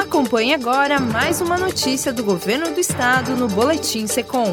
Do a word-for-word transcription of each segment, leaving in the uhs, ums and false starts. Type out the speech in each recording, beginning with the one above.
Acompanhe agora mais uma notícia do Governo do Estado no Boletim Secom.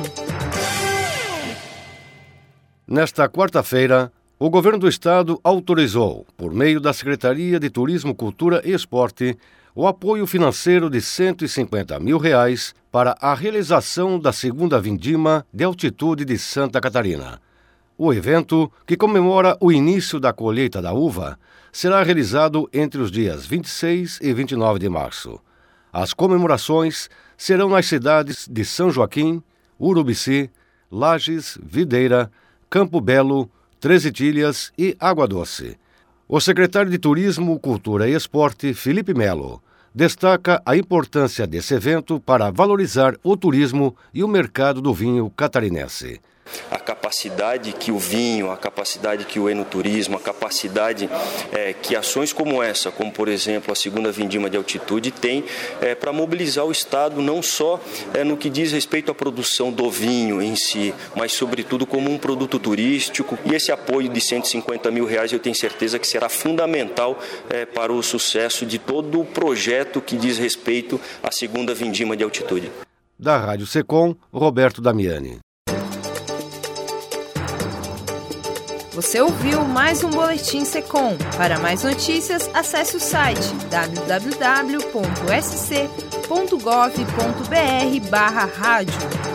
Nesta quarta-feira, o Governo do Estado autorizou, por meio da Secretaria de Turismo, Cultura e Esporte, o apoio financeiro de cento e cinquenta mil reais para a realização da segunda vindima de altitude de Santa Catarina. O evento, que comemora o início da colheita da uva, será realizado entre os dias vinte e seis e vinte e nove de março. As comemorações serão nas cidades de São Joaquim, Urubici, Lages, Videira, Campo Belo, Três Itilhas e Água Doce. O secretário de Turismo, Cultura e Esporte, Felipe Melo, destaca a importância desse evento para valorizar o turismo e o mercado do vinho catarinense. A capacidade que o vinho, a capacidade que o enoturismo, a capacidade é, que ações como essa, como por exemplo a segunda vindima de altitude, tem é, para mobilizar o Estado não só é, no que diz respeito à produção do vinho em si, mas sobretudo como um produto turístico. E esse apoio de cento e cinquenta mil reais eu tenho certeza que será fundamental é, para o sucesso de todo o projeto que diz respeito à segunda vindima de altitude. Da Rádio Secom, Roberto Damiani. Você ouviu mais um Boletim Secom. Para mais notícias, acesse o site w w w ponto s c ponto gov ponto b r barra rádio.